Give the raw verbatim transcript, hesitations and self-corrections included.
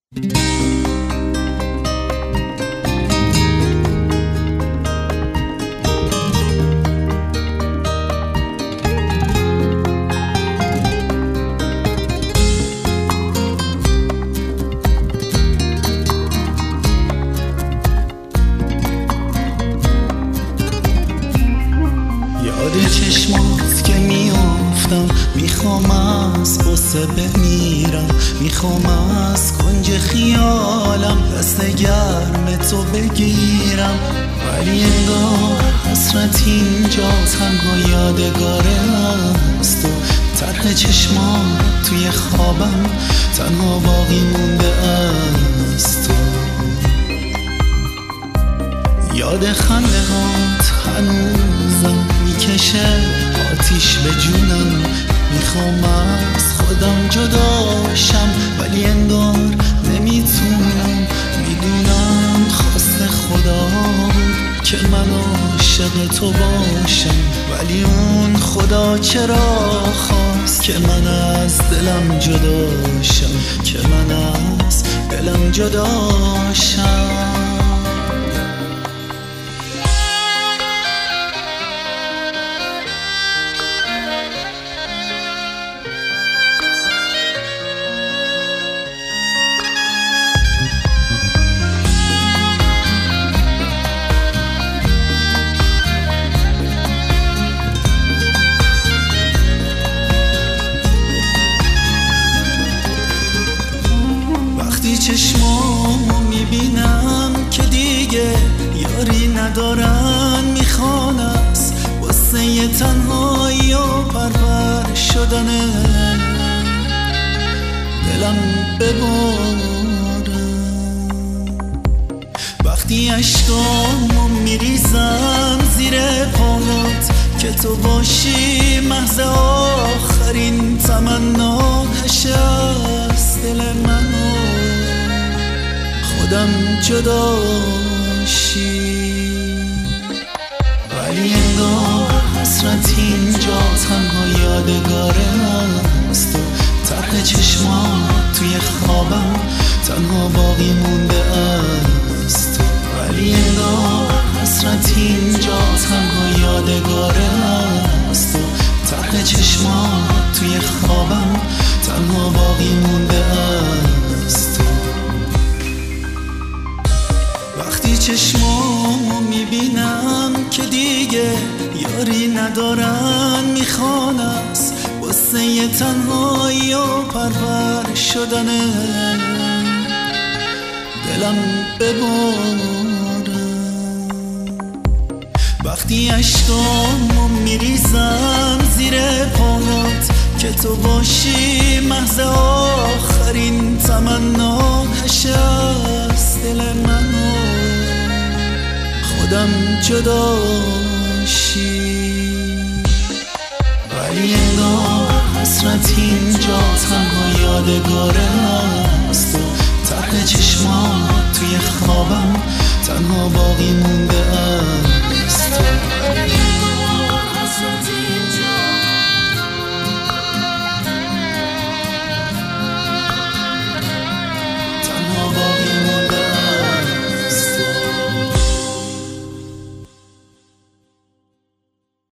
یاد چشمات که میافتم، میخوام از غصه بمیرم، میخوام از کنج خیالم دست گرم تو بگیرم، ولی انگار حسرت اینجا تنها یادگاره است و طرح چشمات توی خوابم تنها باقی مونده است تو. یاد خنده هات هنوزم میکشه آتیش به جونم، میخوام از خودم جداشم ولی انگار نمیتونم، میدونم خواست خدا بود که من عاشق تو باشم، ولی اون خدا چرا خواست که من از دلم جداشم، که من از دلم جداشم. چشمامو میبینم که دیگه یاری ندارن، میخوان از واسه تنهایی و پرور شدنه دلم ببارم. وقتی اشکامو میریزم زیر پاهات که تو باشی محض آخرین تمنا نشه از دل منو خودم جداشی، ولی انگار حسرت اینجا تنها یادگاره است و طرح چشمات توی خوابم تنها باقی مونده است، ولی انگار حسرت اینجا تنها یادگاره است و طرح چشمات توی خوابم تنها باقی مونده است. وقتی چشمامو میبینم که دیگه یاری ندارن، میخوان از واسه تنهایی و پرور شدنه دلم ببارم. وقتی اشکامو میریزم زیر پاهات که تو باشی محض آخرین تمنا نشه از دل منو خودم جداشی، ولی انگار حسرت اینجا تنها یادگاره است و طرح چشمات توی خوابم تنها باقی مونده است.